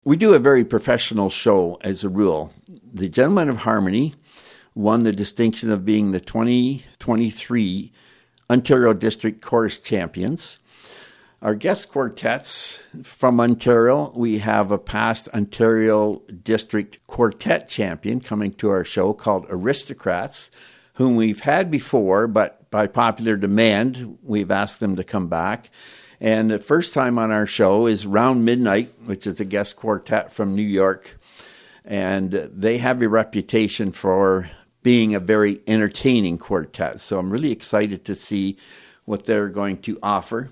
We do a very professional show as a rule. The Gentlemen of Harmony won the distinction of being the 2023 Ontario District Chorus Champions. Our guest quartets from Ontario, we have a past Ontario District Quartet champion coming to our show called Aristocrats, whom we've had before, but by popular demand, we've asked them to come back. And the first time on our show is Round Midnight, which is a guest quartet from New York. And they have a reputation for being a very entertaining quartet. So I'm really excited to see what they're going to offer.